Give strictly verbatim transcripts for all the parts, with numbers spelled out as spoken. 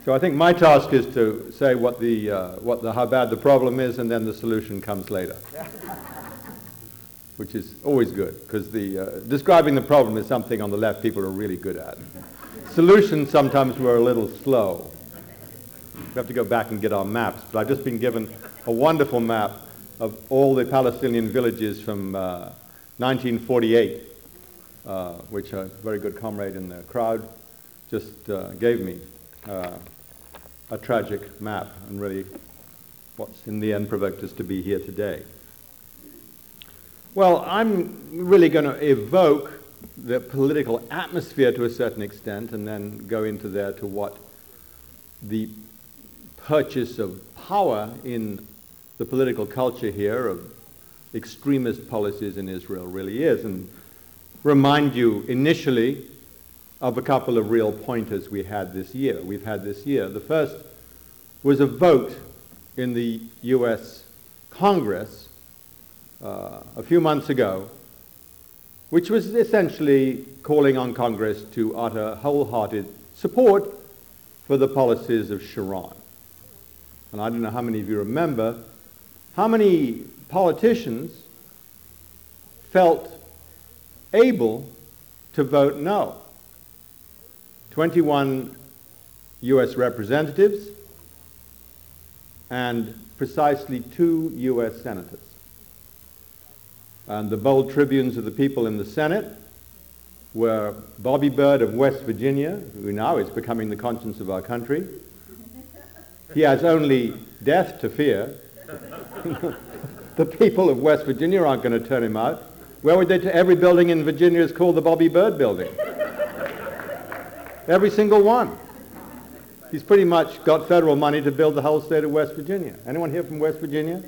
So I think my task is to say what the, uh, what the, how bad the problem is, and then the solution comes later. Which is always good, because the, uh, describing the problem is something on the left people are really good at. Solutions sometimes we're a little slow. We have to go back and get our maps, but I've just been given a wonderful map of all the Palestinian villages from uh, nineteen forty-eight, uh, which a very good comrade in the crowd just uh, gave me. Uh, a tragic map, and really what's in the end provoked us to be here today. Well, I'm really going to evoke the political atmosphere to a certain extent, and then go into there to what the purchase of power in the political culture here of extremist policies in Israel really is, and remind you initially of a couple of real pointers we had this year. We've had this year. The first was a vote in the U S Congress uh, a few months ago, which was essentially calling on Congress to utter wholehearted support for the policies of Sharon. And I don't know how many of you remember how many politicians felt able to vote no. twenty-one U S representatives and precisely two U S senators. And the bold tribunes of the people in the Senate were Bobby Byrd of West Virginia, who now is becoming the conscience of our country. He has only death to fear. The people of West Virginia aren't going to turn him out. Where would they t- every building in Virginia is called the Bobby Byrd building. Every single one. He's pretty much got federal money to build the whole state of West Virginia. Anyone here from West Virginia?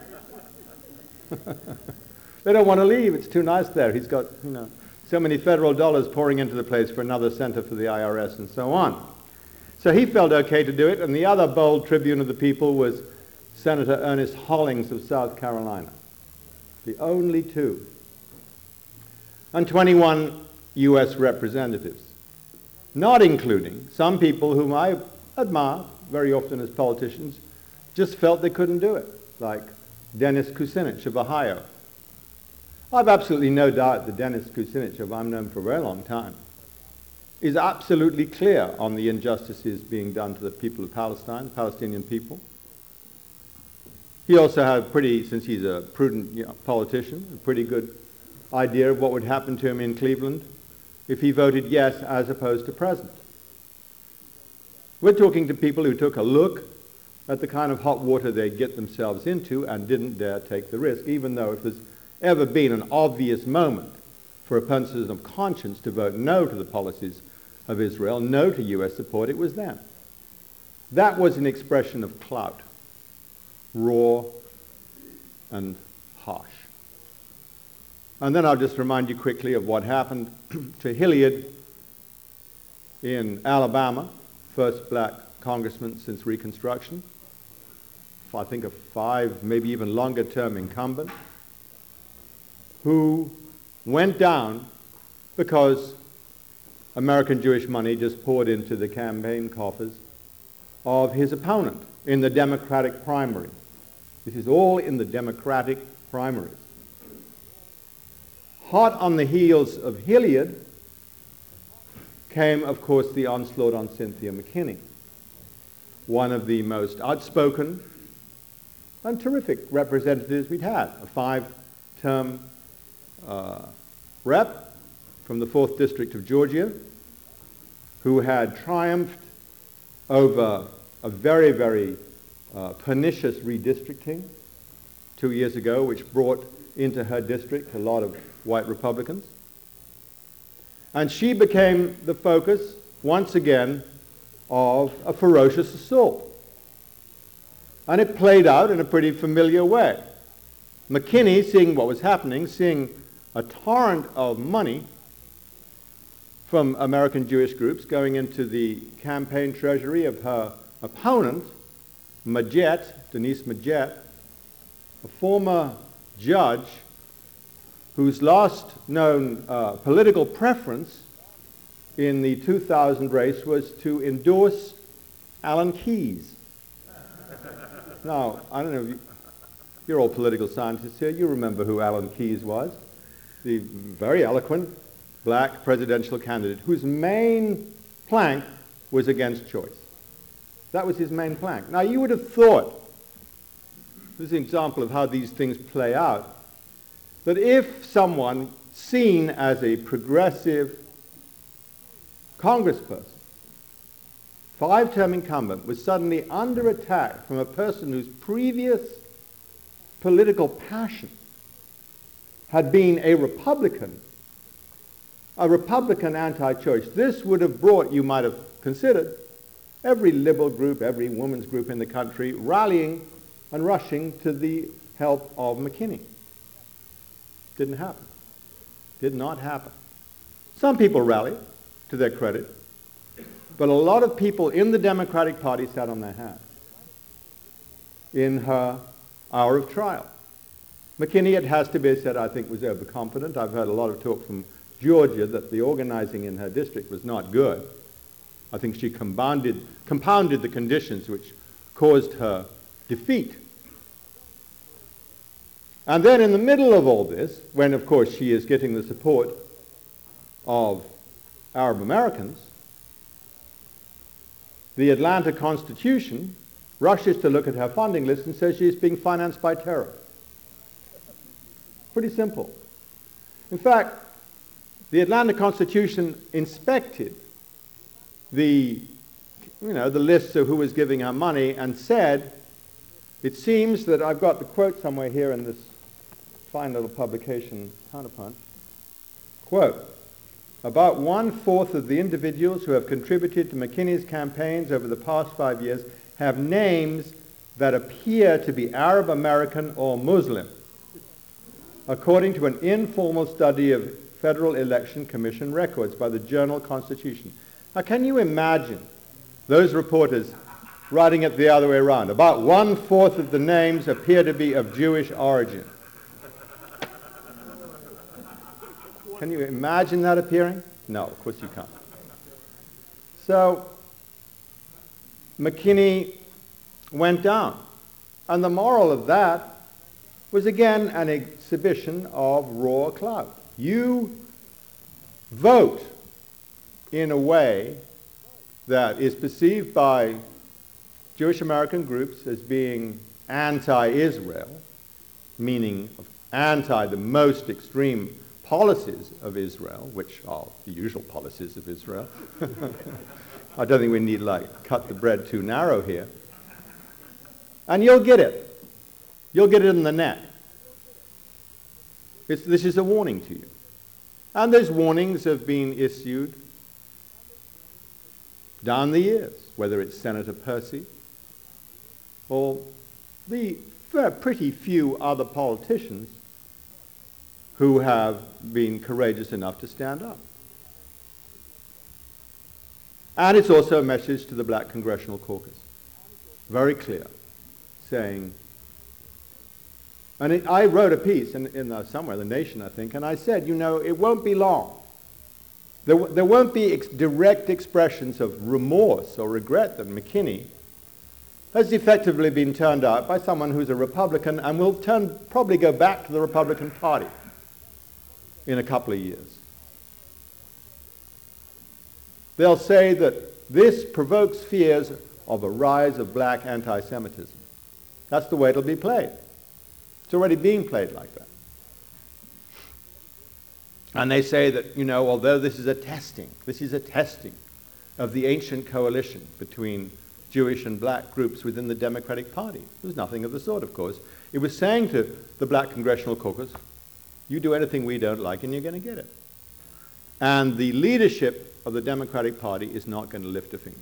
They don't want to leave. It's too nice there. He's got, you know, so many federal dollars pouring into the place for another center for the I R S and so on. So he felt okay to do it, and the other bold tribune of the people was Senator Ernest Hollings of South Carolina. The only two. And twenty-one U S representatives, not including some people whom I admire very often as politicians, just felt they couldn't do it, like Dennis Kucinich of Ohio. I've absolutely no doubt that Dennis Kucinich, who I've known for a very long time, is absolutely clear on the injustices being done to the people of Palestine, Palestinian people. He also had pretty, since he's a prudent you know, politician, a pretty good idea of what would happen to him in Cleveland if he voted yes as opposed to present. We're talking to people who took a look at the kind of hot water they get themselves into and didn't dare take the risk, even though if there's ever been an obvious moment for a person of conscience to vote no to the policies of Israel, no to U S support, it was them. That was an expression of clout, raw and harsh. And then I'll just remind you quickly of what happened to Hilliard in Alabama, first black congressman since Reconstruction, I think a five, maybe even longer term incumbent, who went down because American Jewish money just poured into the campaign coffers of his opponent in the Democratic primary. This is all in the Democratic primary. Hot on the heels of Hilliard came, of course, the onslaught on Cynthia McKinney, one of the most outspoken and terrific representatives we'd had, a five-term uh, rep from the fourth District of Georgia, who had triumphed over a very, very uh, pernicious redistricting two years ago, which brought into her district a lot of white Republicans. And she became the focus, once again, of a ferocious assault. And it played out in a pretty familiar way. McKinney, seeing what was happening, seeing a torrent of money from American Jewish groups going into the campaign treasury of her opponent, Majette, Denise Majette, a former judge whose last known uh, political preference in the two thousand race was to endorse Alan Keyes. Now, I don't know, if you, you're all political scientists here, you remember who Alan Keyes was. The very eloquent black presidential candidate whose main plank was against choice. That was his main plank. Now, you would have thought, this is an example of how these things play out, that if someone seen as a progressive congressperson, five-term incumbent, was suddenly under attack from a person whose previous political passion had been a Republican, a Republican anti-choice, this would have brought, you might have considered, every liberal group, every women's group in the country rallying and rushing to the help of McKinney. Didn't happen. Did not happen. Some people rallied, to their credit, but a lot of people in the Democratic Party sat on their hands in her hour of trial. McKinney, it has to be said, I think was overconfident. I've heard a lot of talk from Georgia that the organizing in her district was not good. I think she compounded, compounded the conditions which caused her defeat. And then in the middle of all this, when of course she is getting the support of Arab Americans, the Atlanta Constitution rushes to look at her funding list and says she is being financed by terror. Pretty simple. In fact, the Atlanta Constitution inspected the, you know, the lists of who was giving her money and said, it seems that I've got the quote somewhere here in this fine little publication, Counterpunch, quote, about one-fourth of the individuals who have contributed to McKinney's campaigns over the past five years have names that appear to be Arab American or Muslim, according to an informal study of Federal Election Commission records by the Journal-Constitution. Now, can you imagine those reporters writing it the other way around? About one-fourth of the names appear to be of Jewish origin. Can you imagine that appearing? No, of course you can't. So, McKinney went down. And the moral of that was again an exhibition of raw clout. You vote in a way that is perceived by Jewish American groups as being anti-Israel, meaning anti the most extreme policies of Israel, which are the usual policies of Israel. I don't think we need like cut the bread too narrow here. And you'll get it. You'll get it in the net. It's, this is a warning to you. And those warnings have been issued down the years, whether it's Senator Percy or the pretty few other politicians who have been courageous enough to stand up. And it's also a message to the Black Congressional Caucus. Very clear, saying, and it, I wrote a piece in, in uh, somewhere, The Nation, I think, and I said, you know, it won't be long. There, w there won't be ex direct expressions of remorse or regret that McKinney has effectively been turned out by someone who's a Republican and will turn, probably go back to the Republican Party in a couple of years. They'll say that this provokes fears of a rise of black anti-Semitism. That's the way it'll be played. It's already being played like that. And they say that, you know, although this is a testing, this is a testing of the ancient coalition between Jewish and black groups within the Democratic Party. There was nothing of the sort, of course. It was saying to the Black Congressional Caucus, you do anything we don't like and you're going to get it. And the leadership of the Democratic Party is not going to lift a finger.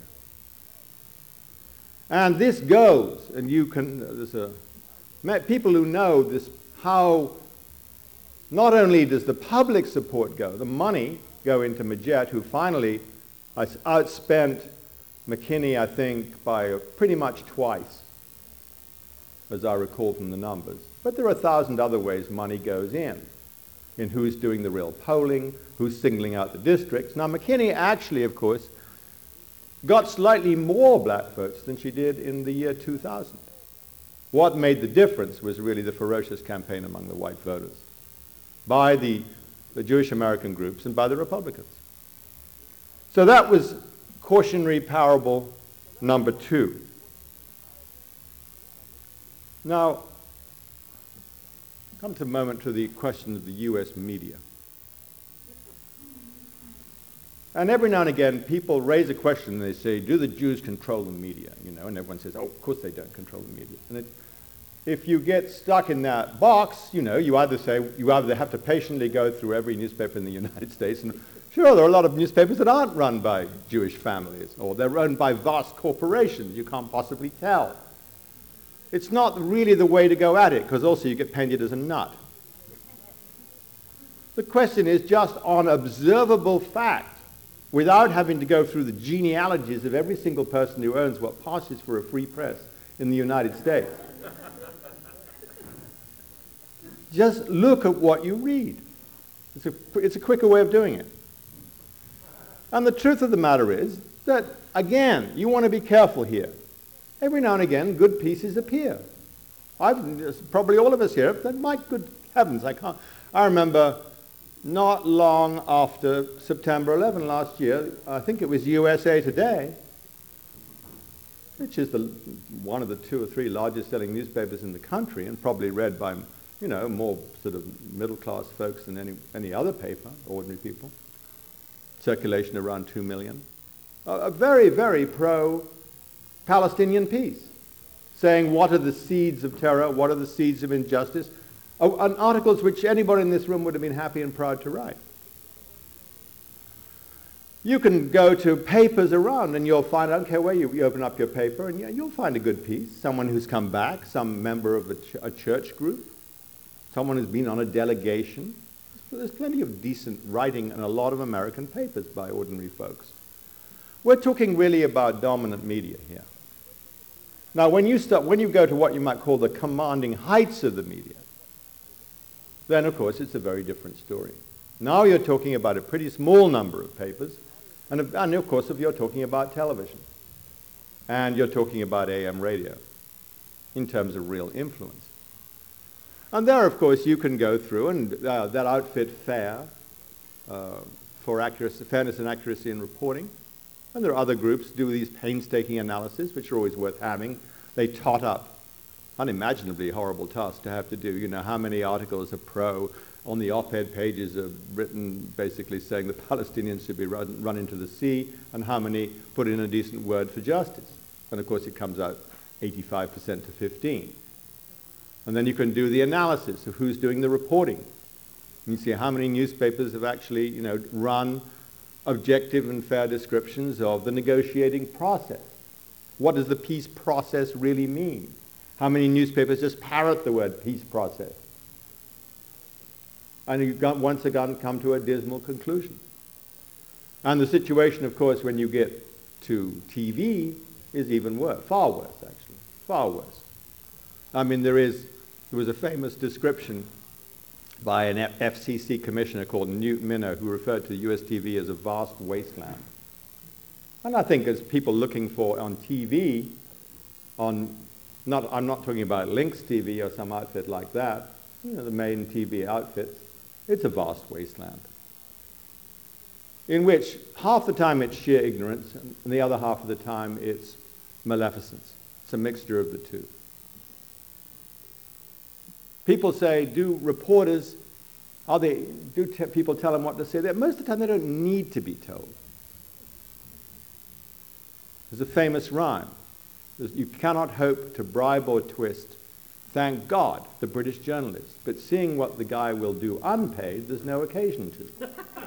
And this goes, and you can, there's a, people who know this, how not only does the public support go, the money go into Majette, who finally outspent McKinney, I think, by pretty much twice, as I recall from the numbers. But there are a thousand other ways money goes in, in who's doing the real polling, who's singling out the districts. Now, McKinney actually, of course, got slightly more black votes than she did in the year two thousand. What made the difference was really the ferocious campaign among the white voters by the, the Jewish American groups and by the Republicans. So that was cautionary parable number two. Now, come to a moment to the question of the U S media. And every now and again, people raise a question and they say, do the Jews control the media? You know, and everyone says, oh, of course they don't control the media. And it, if you get stuck in that box, you know, you either say, you either have to patiently go through every newspaper in the United States, and sure, there are a lot of newspapers that aren't run by Jewish families, or they're run by vast corporations. You can't possibly tell. It's not really the way to go at it, because also you get painted as a nut. The question is just on observable fact, without having to go through the genealogies of every single person who owns what passes for a free press in the United States. Just look at what you read. It's a, it's a quicker way of doing it. And the truth of the matter is that, again, you want to be careful here. Every now and again, good pieces appear. I've, probably all of us here, but my good heavens, I can't. I remember not long after September eleventh last year, I think it was U S A Today, which is the, one of the two or three largest selling newspapers in the country and probably read by, you know, more sort of middle-class folks than any, any other paper, ordinary people. Circulation around two million. A, a very, very pro-Palestinian piece, saying what are the seeds of terror, what are the seeds of injustice, oh, and articles which anybody in this room would have been happy and proud to write. You can go to papers around and you'll find, I don't care where you, you open up your paper, and yeah, you'll find a good piece, someone who's come back, some member of a, ch a church group, someone who's been on a delegation. There's plenty of decent writing in a lot of American papers by ordinary folks. We're talking really about dominant media here. Now, when you, start, when you go to what you might call the commanding heights of the media, then, of course, it's a very different story. Now you're talking about a pretty small number of papers, and, of, and of course, if you're talking about television, and you're talking about A M radio, in terms of real influence. And there, of course, you can go through, and uh, that outfit FAIR, uh, for accuracy, fairness and accuracy in reporting. And there are other groups do these painstaking analyses, which are always worth having. They tot up unimaginably horrible tasks to have to do. You know, how many articles are pro on the op-ed pages are written basically saying the Palestinians should be run, run into the sea, and how many put in a decent word for justice. And of course, it comes out eighty-five percent to fifteen. And then you can do the analysis of who's doing the reporting. You see how many newspapers have actually, you know, run objective and fair descriptions of the negotiating process. What does the peace process really mean? How many newspapers just parrot the word peace process? And you've got, once again come to a dismal conclusion. And the situation, of course, when you get to T V is even worse, far worse actually, far worse. I mean, there is, there was a famous description by an F C C commissioner called Newt Minner, who referred to U S T V as a vast wasteland. And I think as people looking for on T V, on, not, I'm not talking about Lynx T V or some outfit like that, you know, the main T V outfits, it's a vast wasteland, in which half the time it's sheer ignorance, and the other half of the time it's maleficence. It's a mixture of the two. People say, do reporters, are they, do te people tell them what to say? They're, most of the time they don't need to be told. There's a famous rhyme. There's, you cannot hope to bribe or twist, thank God, the British journalist. But seeing what the guy will do unpaid, there's no occasion to.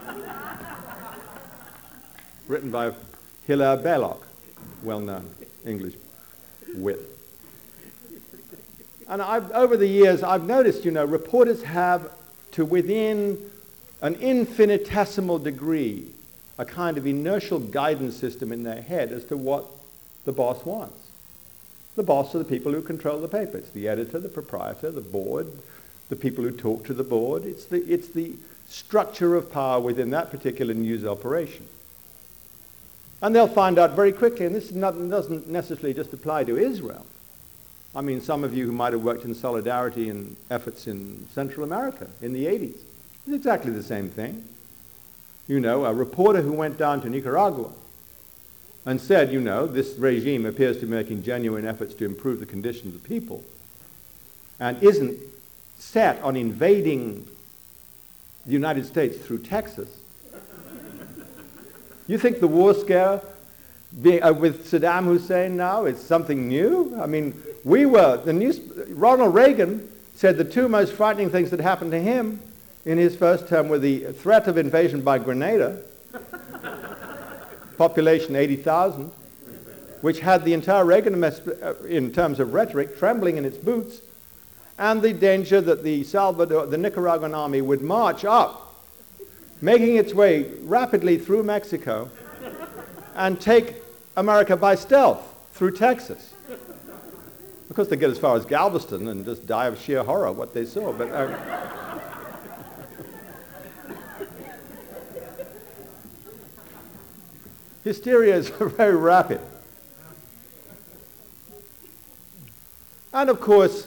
Written by Hilaire Belloc, well-known English wit. And I've, over the years, I've noticed, you know, reporters have, to within an infinitesimal degree, a kind of inertial guidance system in their head as to what the boss wants. The boss are the people who control the paper. It's the editor, the proprietor, the board, the people who talk to the board. It's the, it's the structure of power within that particular news operation. And they'll find out very quickly, and this is not, doesn't necessarily just apply to Israel. I mean, some of you who might have worked in solidarity and efforts in Central America in the eighties, it's exactly the same thing. You know, a reporter who went down to Nicaragua and said, you know, this regime appears to be making genuine efforts to improve the conditions of the people and isn't set on invading the United States through Texas. You think the war scare being, uh, with Saddam Hussein now is something new? I mean, we were, the news, Ronald Reagan said the two most frightening things that happened to him in his first term were the threat of invasion by Grenada, population eighty thousand, which had the entire Reagan, uh, in terms of rhetoric, trembling in its boots, and the danger that the Salvador, the Nicaraguan army would march up, making its way rapidly through Mexico, and take America by stealth through Texas. Of course, they get as far as Galveston and just die of sheer horror what they saw. But uh, hysteria is very rapid. And of course,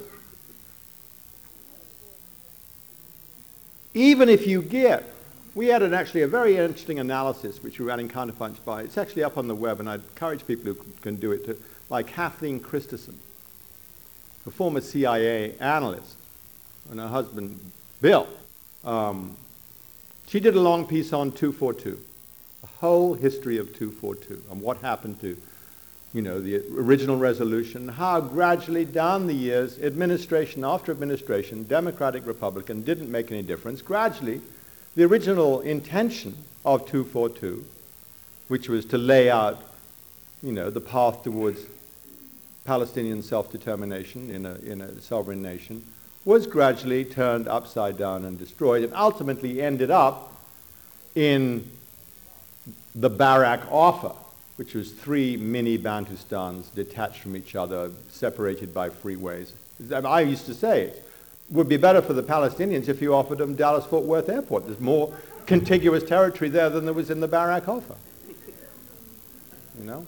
even if you get, we had an, actually a very interesting analysis which we ran in Counterpunch by, it's actually up on the web, and I encourage people who can do it, to, like Kathleen Christensen, a former C I A analyst, and her husband, Bill. Um, she did a long piece on two forty-two, the whole history of two forty-two, and what happened to, you know, the original resolution, how gradually down the years, administration after administration, Democratic, Republican, didn't make any difference. Gradually, the original intention of two forty-two, which was to lay out, you know, the path towards Palestinian self-determination in a, in a sovereign nation, was gradually turned upside down and destroyed, and ultimately ended up in the Barak offer, which was three mini Bantustans detached from each other, separated by freeways. I used to say it would be better for the Palestinians if you offered them Dallas-Fort Worth Airport. There's more contiguous territory there than there was in the Barak offer. You know?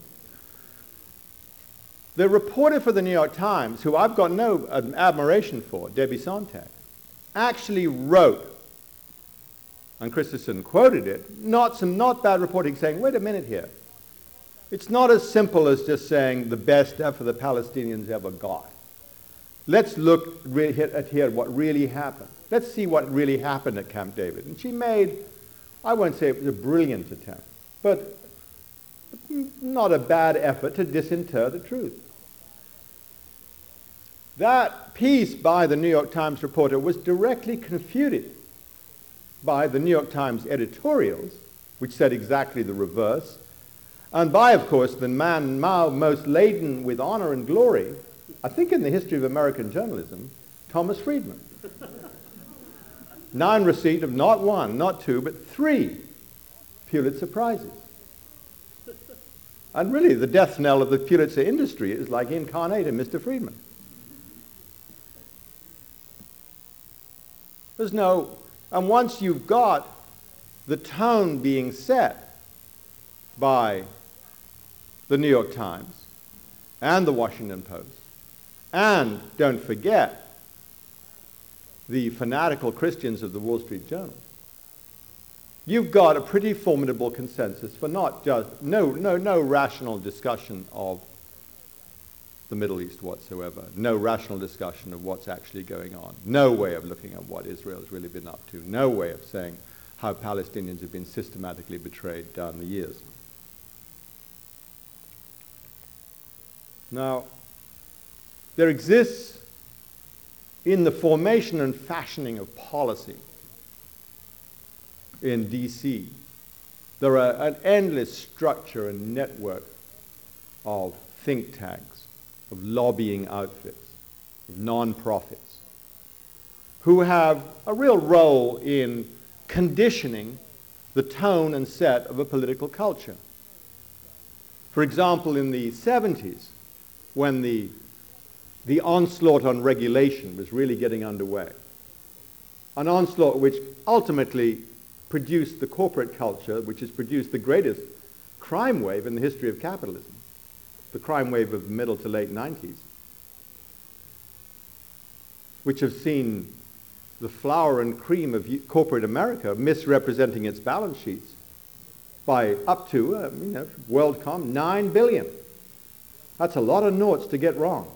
The reporter for the New York Times, who I've got no admiration for, Debbie Sontag, actually wrote, and Christensen quoted it, not some not bad reporting, saying, wait a minute here. It's not as simple as just saying the best effort the Palestinians ever got. Let's look at here what really happened. Let's see what really happened at Camp David. And she made, I won't say it was a brilliant attempt, but not a bad effort to disinter the truth. That piece by the New York Times reporter was directly confuted by the New York Times editorials, which said exactly the reverse, and by, of course, the man now most laden with honor and glory, I think in the history of American journalism, Thomas Friedman. Now in receipt of not one, not two, but three Pulitzer Prizes. And really, the death knell of the Pulitzer industry is like incarnate in Mister Friedman. There's no, and once you've got the tone being set by the New York Times and the Washington Post, and don't forget the fanatical Christians of the Wall Street Journal, you've got a pretty formidable consensus for not just, no, no, no rational discussion of the Middle East whatsoever, no rational discussion of what's actually going on, no way of looking at what Israel's really been up to, no way of saying how Palestinians have been systematically betrayed down the years. Now, there exists in the formation and fashioning of policy in D C, there are an endless structure and network of think tanks, of lobbying outfits, of non-profits, who have a real role in conditioning the tone and set of a political culture. For example, in the seventies, when the, the onslaught on regulation was really getting underway, an onslaught which ultimately produced the corporate culture, which has produced the greatest crime wave in the history of capitalism, the crime wave of the middle to late nineties, which have seen the flour and cream of corporate America misrepresenting its balance sheets by up to, uh, you know, WorldCom, nine billion. That's a lot of noughts to get wrong.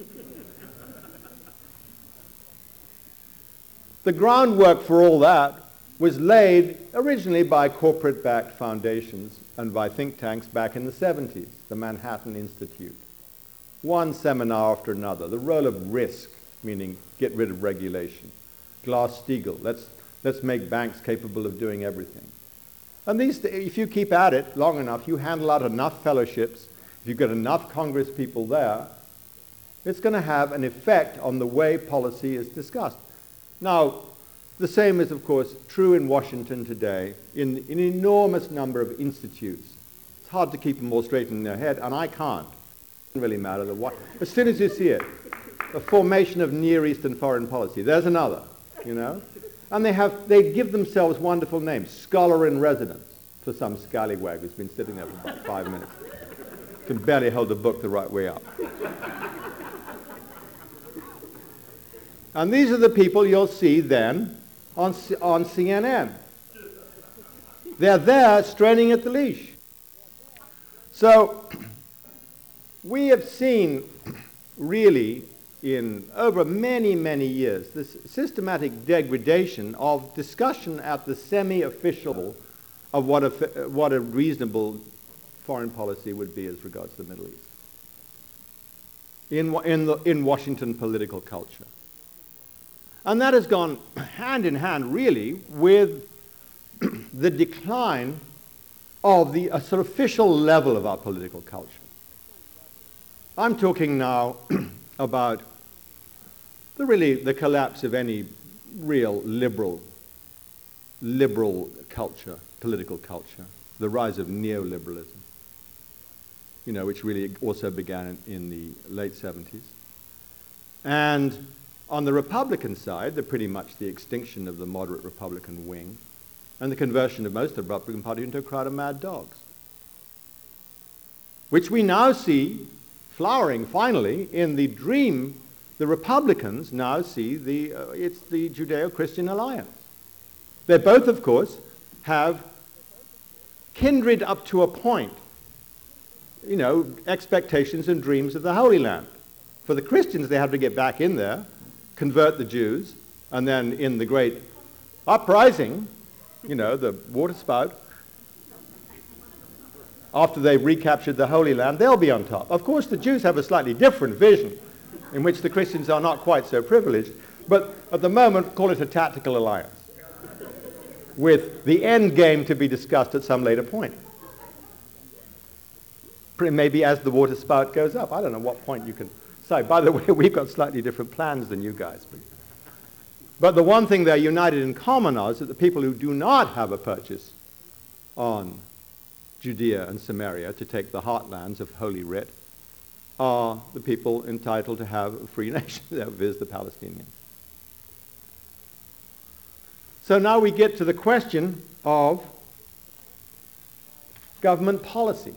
The groundwork for all that was laid originally by corporate-backed foundations and by think tanks back in the seventies, the Manhattan Institute. One seminar after another, the role of risk, meaning get rid of regulation. Glass-Steagall, let's, let's make banks capable of doing everything. And these, if you keep at it long enough, you handle out enough fellowships, if you've got enough Congress people there, it's going to have an effect on the way policy is discussed. Now, the same is, of course, true in Washington today, in, in an enormous number of institutes. It's hard to keep them all straight in their head, and I can't. It doesn't really matter. The what. As soon as you see it, the formation of Near Eastern foreign policy, there's another, you know? And they, have, they give themselves wonderful names, scholar in residence, for some scallywag who's been sitting there for about five minutes. Can barely hold the book the right way up. And these are the people you'll see then on, C on C N N. They're there straining at the leash. So we have seen really in over many, many years this systematic degradation of discussion at the semi-official of what a, what a reasonable foreign policy would be as regards the Middle East in, in, the, in Washington political culture. And that has gone hand in hand, really, with the decline of the uh, sort of official level of our political culture. I'm talking now about the really the collapse of any real liberal, liberal culture, political culture, the rise of neoliberalism, you know, which really also began in, in the late seventies. And on the Republican side, they're pretty much the extinction of the moderate Republican wing and the conversion of most of the Republican Party into a crowd of mad dogs, which we now see flowering finally in the dream. The Republicans now see the, uh, it's the Judeo-Christian alliance. They both, of course, have kindred up to a point, you know, expectations and dreams of the Holy Land. For the Christians, they have to get back in there, convert the Jews, and then in the great uprising, you know, the water spout, after they've recaptured the Holy Land, they'll be on top. Of course, the Jews have a slightly different vision, in which the Christians are not quite so privileged, but at the moment, call it a tactical alliance, with the end game to be discussed at some later point. Maybe as the water spout goes up. I don't know what point you can say. By the way, we've got slightly different plans than you guys. But, but the one thing they're united in common is that the people who do not have a purchase on Judea and Samaria to take the heartlands of Holy Writ are the people entitled to have a free nation, viz. The Palestinians. So now we get to the question of government policy.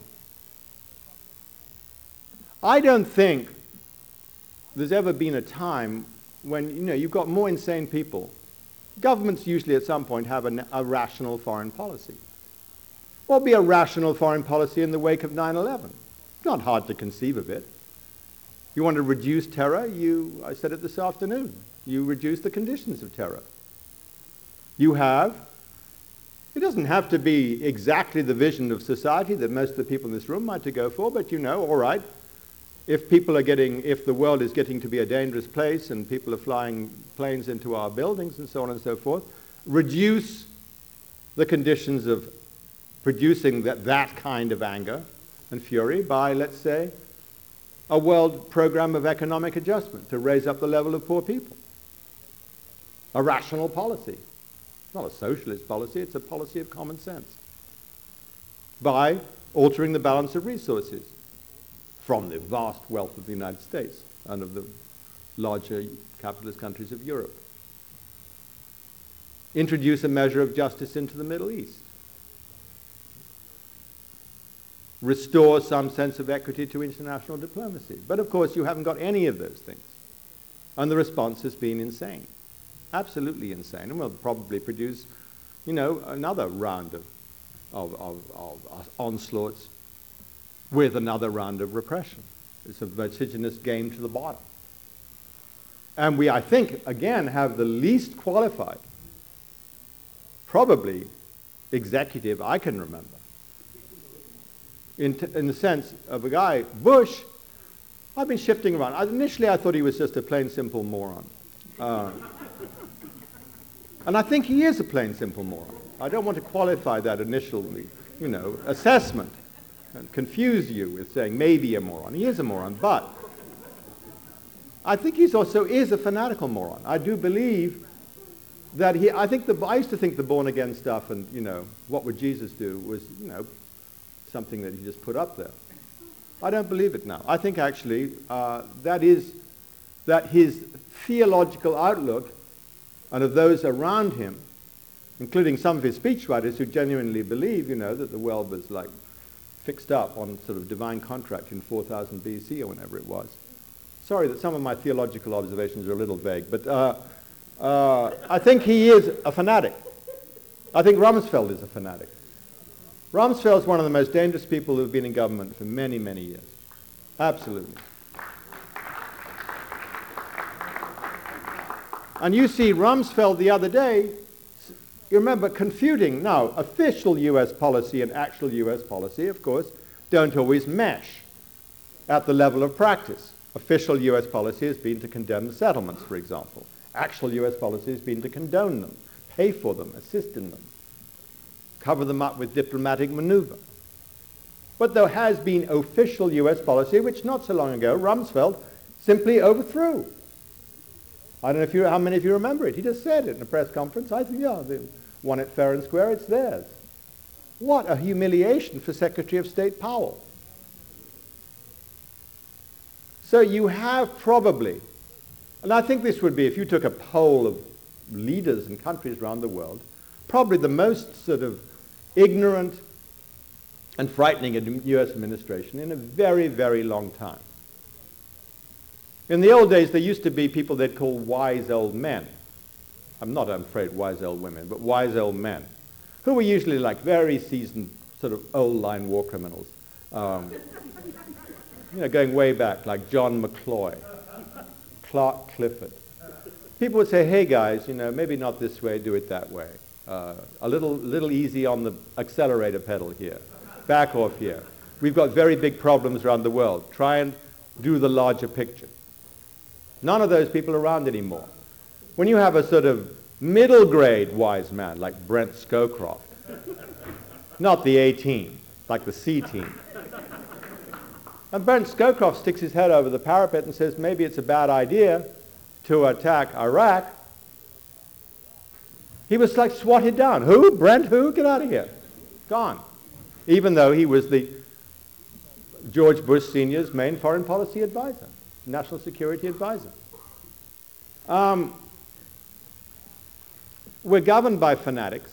I don't think there's ever been a time when, you know, you've got more insane people. Governments usually at some point have a, a rational foreign policy. What would be a rational foreign policy in the wake of nine eleven? It's not hard to conceive of it. You want to reduce terror? You, I said it this afternoon, you reduce the conditions of terror. You have, it doesn't have to be exactly the vision of society that most of the people in this room might to go for, but you know, all right, if people are getting, if the world is getting to be a dangerous place and people are flying planes into our buildings and so on and so forth, reduce the conditions of producing that, that kind of anger and fury by, let's say, a world program of economic adjustment to raise up the level of poor people. A rational policy. It's not a socialist policy, it's a policy of common sense. By altering the balance of resources from the vast wealth of the United States and of the larger capitalist countries of Europe. Introduce a measure of justice into the Middle East. restore some sense of equity to international diplomacy. But of course, you haven't got any of those things. And the response has been insane, absolutely insane, and will probably produce, you know, another round of, of, of, of onslaughts with another round of repression. It's a vertiginous game to the bottom. And we, I think, again, have the least qualified, probably, executive I can remember. In, t in the sense of a guy, Bush, I've been shifting around. I, initially, I thought he was just a plain, simple moron. Uh, and I think he is a plain, simple moron. I don't want to qualify that initially, you know, assessment and confuse you with saying maybe a moron. He is a moron, but I think he also is a fanatical moron. I do believe that he, I think the, I used to think the born-again stuff and, you know, what would Jesus do was, you know, something that he just put up there. I don't believe it now. I think actually uh, that is, that his theological outlook and of those around him, including some of his speechwriters who genuinely believe, you know, that the world was like fixed up on sort of divine contract in four thousand B C or whenever it was. Sorry that some of my theological observations are a little vague, but uh, uh, I think he is a fanatic. I think Rumsfeld is a fanatic. Rumsfeld is one of the most dangerous people who have been in government for many, many years. Absolutely. And you see Rumsfeld the other day, you remember, confuting, now, official U S policy and actual U S policy, of course, don't always mesh at the level of practice. Official U S policy has been to condemn the settlements, for example. Actual U S policy has been to condone them, pay for them, assist in them, cover them up with diplomatic maneuver. But there has been official U S policy, which not so long ago Rumsfeld simply overthrew. I don't know if you, how many of you remember it. He just said it in a press conference. I think, yeah, they won it fair and square, it's theirs. What a humiliation for Secretary of State Powell. So you have probably, and I think this would be, if you took a poll of leaders in countries around the world, probably the most sort of ignorant and frightening U S administration in a very, very long time. In the old days, there used to be people they'd call wise old men. I'm not, I'm afraid, wise old women, but wise old men, who were usually like very seasoned, sort of old-line war criminals. Um, you know, going way back, like John McCloy, Clark Clifford. People would say, hey guys, you know, maybe not this way, do it that way. Uh, a little, little easy on the accelerator pedal here. Back off here. We've got very big problems around the world. Try and do the larger picture. None of those people are around anymore. When you have a sort of middle grade wise man like Brent Scowcroft, not the A team, like the C team. And Brent Scowcroft sticks his head over the parapet and says, maybe it's a bad idea to attack Iraq. He was like swatted down. Who? Brent who? Get out of here. Gone. Even though he was the George Bush Senior's main foreign policy advisor, national security advisor. Um, we're governed by fanatics.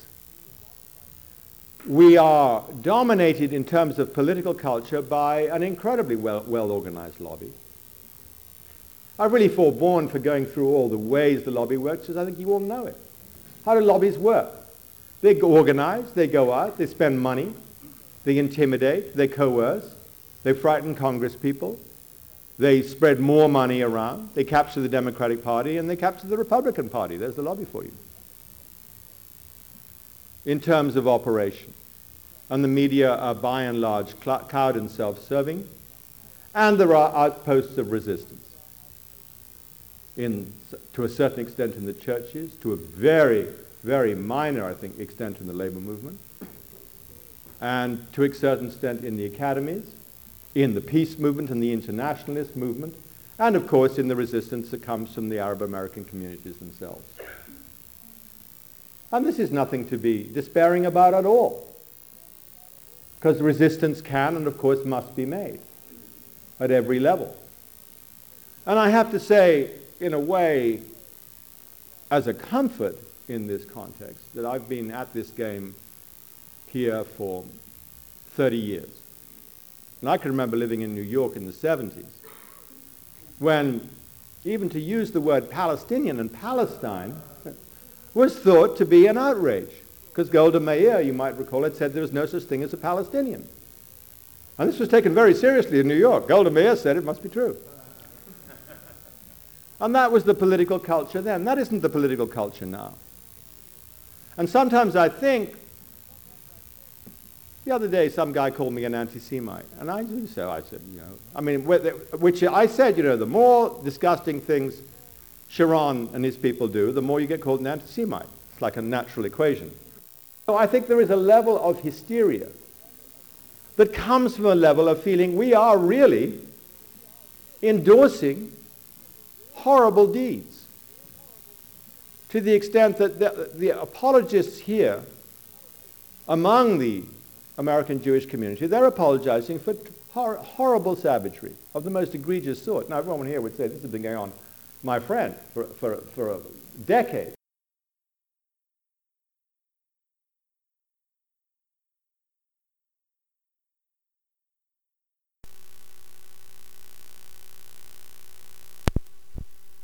We are dominated in terms of political culture by an incredibly well, well-organized lobby. I've really forborne for going through all the ways the lobby works, because I think you all know it. How do lobbies work? They organize, they go out, they spend money, they intimidate, they coerce, they frighten Congress people, they spread more money around, they capture the Democratic Party, and they capture the Republican Party. There's the lobby for you. In terms of operation. And the media are by and large cowed and self-serving, and there are outposts of resistance. In, to a certain extent in the churches, to a very, very minor, I think, extent in the labor movement, and to a certain extent in the academies, in the peace movement and the internationalist movement, and of course in the resistance that comes from the Arab American communities themselves. And this is nothing to be despairing about at all, because resistance can and of course must be made at every level. And I have to say, in a way, as a comfort in this context, that I've been at this game here for thirty years. And I can remember living in New York in the seventies, when even to use the word Palestinian and Palestine was thought to be an outrage. Because Golda Meir, you might recall, had said there was no such thing as a Palestinian. And this was taken very seriously in New York. Golda Meir said it must be true. And that was the political culture then. That isn't the political culture now. And sometimes I think, the other day some guy called me an anti-Semite. And I do so. I said, you know, I mean, which I said, you know, the more disgusting things Sharon and his people do, the more you get called an anti-Semite. It's like a natural equation. So I think there is a level of hysteria that comes from a level of feeling we are really endorsing horrible deeds, to the extent that the, the apologists here among the American Jewish community, they're apologizing for hor horrible savagery of the most egregious sort. Now everyone here would say this has been going on, my friend, for, for, for a decade.